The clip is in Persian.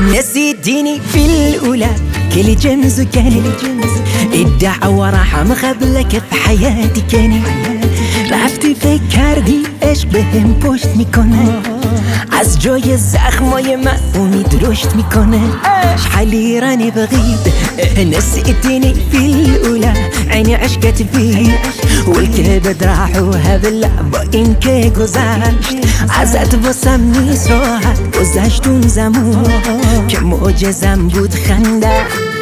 نسيتيني في الأولى كل جمز وكاني الدعوة راح مخبلك في حياتي كاني رفتي فكرني ايش بهم پشت میکنه از جای زخمای من امید رشد میکنه شحالي راني بغيت نسيتيني في الأولى عيني عشقت فيك والكبد راح وهذا اللعبة إنك گذشت ازت واسم نیست راحت گذشتون زمان که معجزم بود خنده